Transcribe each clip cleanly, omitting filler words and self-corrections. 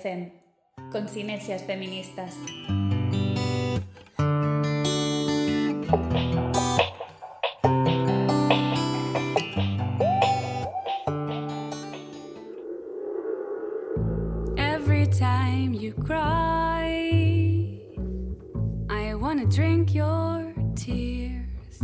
FEM, con Sinergias Feministas. Every time you cry, I wanna drink your tears.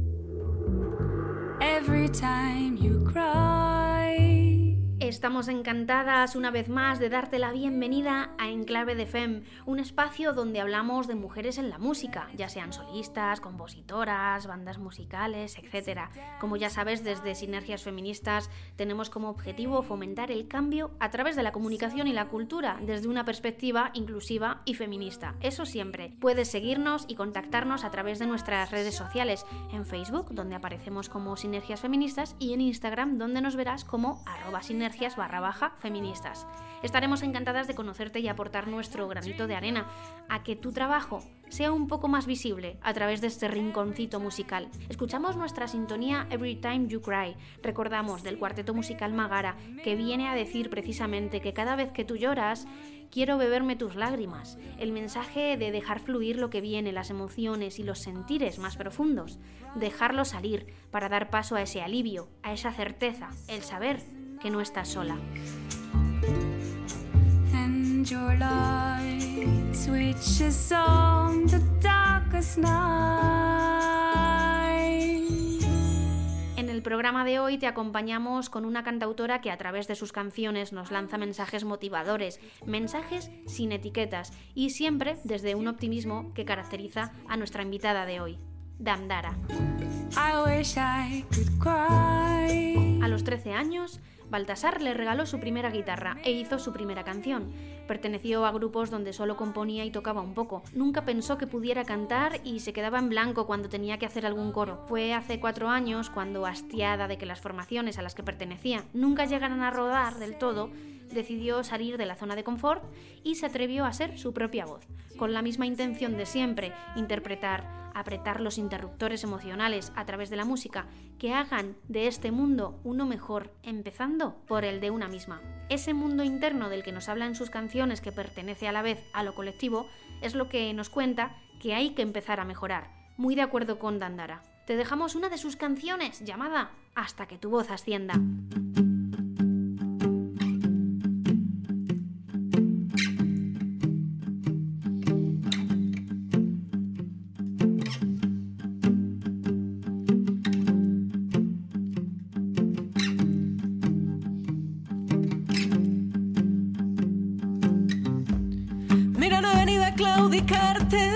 Every time you cry. Estamos encantadas una vez más de darte la bienvenida a Enclave de FEM, un espacio donde hablamos de mujeres en la música, ya sean solistas, compositoras, bandas musicales, etc. Como ya sabes, desde Sinergias Feministas tenemos como objetivo fomentar el cambio a través de la comunicación y la cultura desde una perspectiva inclusiva y feminista. Eso siempre. Puedes seguirnos y contactarnos a través de nuestras redes sociales, en Facebook, donde aparecemos como Sinergias Feministas, y en Instagram, donde nos verás como @sinergias_feministas. Estaremos encantadas de conocerte y aportar nuestro granito de arena a que tu trabajo sea un poco más visible a través de este rinconcito musical. Escuchamos nuestra sintonía Every Time You Cry. Recordamos del cuarteto musical Magara, que viene a decir precisamente que cada vez que tú lloras, quiero beberme tus lágrimas. El mensaje de dejar fluir lo que viene, las emociones y los sentires más profundos. Dejarlo salir para dar paso a ese alivio, a esa certeza, el saber que no estás sola. And your light switches on the darkest night. En el programa de hoy te acompañamos con una cantautora que a través de sus canciones nos lanza mensajes motivadores, mensajes sin etiquetas y siempre desde un optimismo que caracteriza a nuestra invitada de hoy, Dandara. I wish I could cry. A los 13 años, Baltasar le regaló su primera guitarra e hizo su primera canción. Perteneció a grupos donde solo componía y tocaba un poco. Nunca pensó que pudiera cantar y se quedaba en blanco cuando tenía que hacer algún coro. Fue hace 4 años cuando, hastiada de que las formaciones a las que pertenecía nunca llegaran a rodar del todo, decidió salir de la zona de confort y se atrevió a ser su propia voz, con la misma intención de siempre: interpretar, apretar los interruptores emocionales a través de la música que hagan de este mundo uno mejor, empezando por el de una misma. Ese mundo interno del que nos habla en sus canciones, que pertenece a la vez a lo colectivo, es lo que nos cuenta que hay que empezar a mejorar. Muy de acuerdo con Dandara. Te dejamos una de sus canciones llamada Hasta que tu voz ascienda. Mira, no he venido a claudicarte,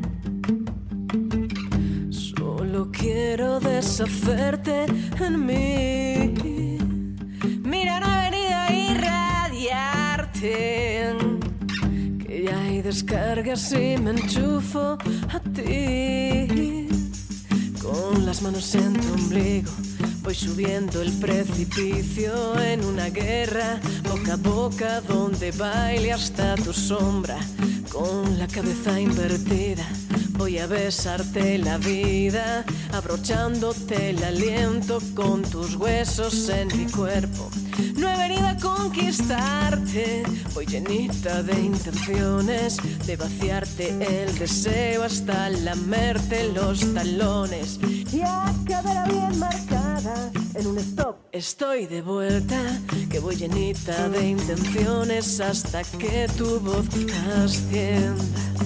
solo quiero deshacerte en mí. Mira, no he venido a irradiarte, que ya hay descargas y me enchufo a ti. Con las manos en tu ombligo voy subiendo el precipicio en una guerra boca a boca donde baile hasta tu sombra. Con la cabeza invertida voy a besarte la vida, abrochándote el aliento con tus huesos en mi cuerpo. No he venido a conquistarte, voy llenita de intenciones de vaciarte el deseo hasta lamerte los talones. Y a cadera bien marcada, en un stop estoy de vuelta, que voy llenita de intenciones hasta que tu voz ascienda.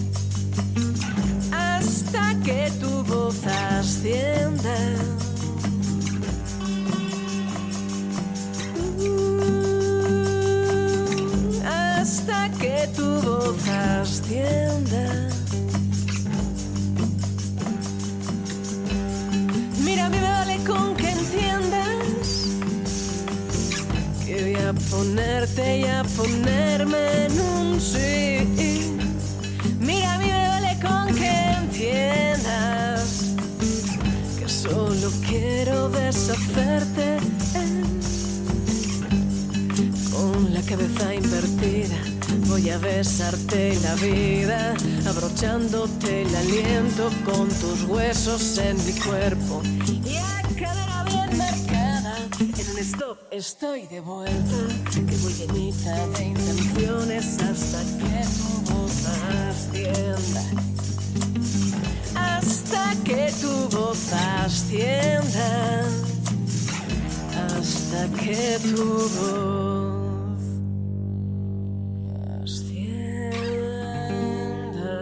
Hasta que tu voz ascienda. Hasta que tu voz ascienda. Mira, a mí me vale con que entiendas que voy a ponerte y a ponerme en un sí. Mira, a mí me vale con que entiendas que solo quiero deshacerte con la cabeza invertida. Voy a besarte la vida, abrochándote el aliento con tus huesos en mi cuerpo. Y a cadera bien marcada, En un stop estoy de vuelta, que voy llenita de intenciones hasta que tu voz ascienda. Hasta que tu voz ascienda. Hasta que tu voz ascienda.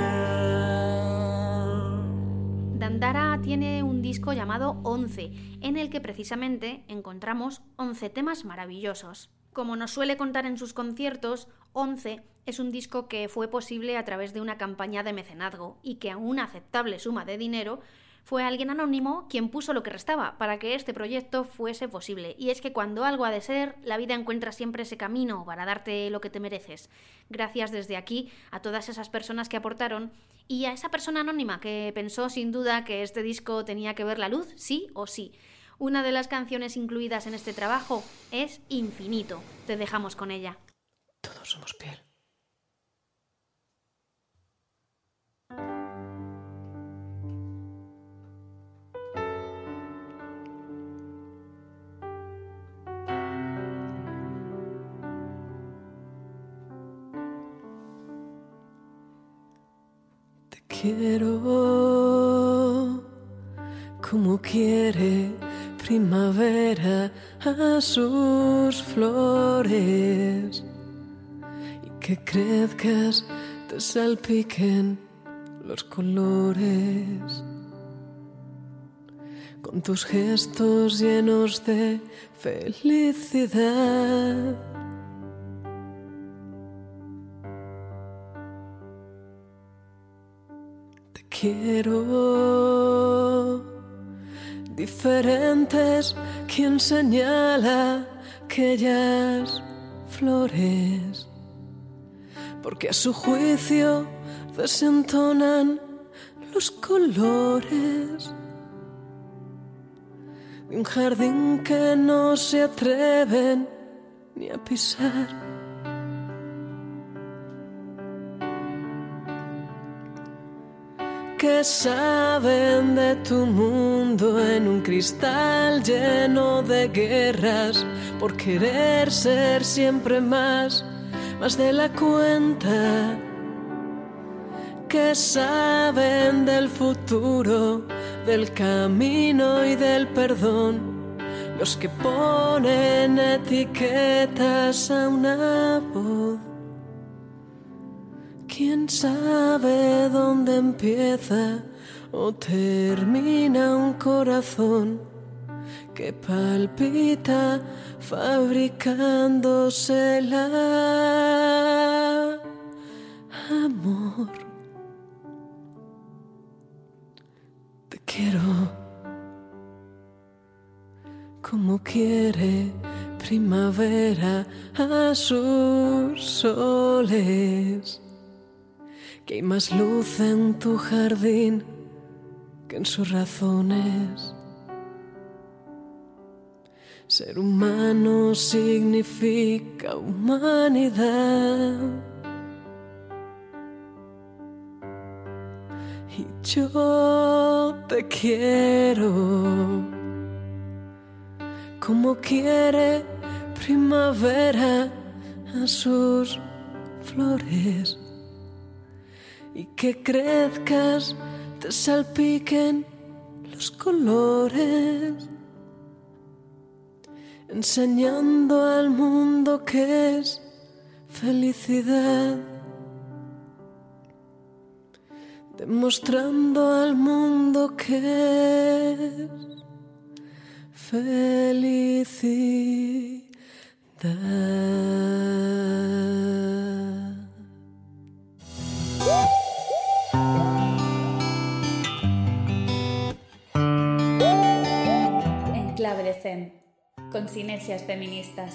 Dandara tiene un disco llamado 11, en el que precisamente encontramos 11 temas maravillosos. Como nos suele contar en sus conciertos, 11 es un disco que fue posible a través de una campaña de mecenazgo y que a una aceptable suma de dinero fue alguien anónimo quien puso lo que restaba para que este proyecto fuese posible. Y es que cuando algo ha de ser, la vida encuentra siempre ese camino para darte lo que te mereces. Gracias desde aquí a todas esas personas que aportaron y a esa persona anónima que pensó sin duda que este disco tenía que ver la luz, sí o sí. Una de las canciones incluidas en este trabajo es Infinito. Te dejamos con ella. Todos somos piel. Te quiero como quiere primavera a sus flores, y que crezcas, te salpiquen los colores, con tus gestos llenos de felicidad. Te quiero diferentes, quien señala aquellas flores, porque a su juicio desentonan los colores de un jardín que no se atreven ni a pisar. Que saben de tu mundo en un cristal lleno de guerras, por querer ser siempre más de la cuenta. Que saben del futuro, del camino y del perdón, los que ponen etiquetas a una voz. ¿Quién sabe dónde empieza o termina un corazón que palpita fabricándosela? Amor, te quiero como quiere primavera a sus soles, que hay más luz en tu jardín que en sus razones. Ser humano significa humanidad, y yo te quiero como quiere primavera a sus flores, y que crezcas, te salpiquen los colores, enseñando al mundo que es felicidad, demostrando al mundo que es felicidad. En clave de Zen, con sinergias feministas.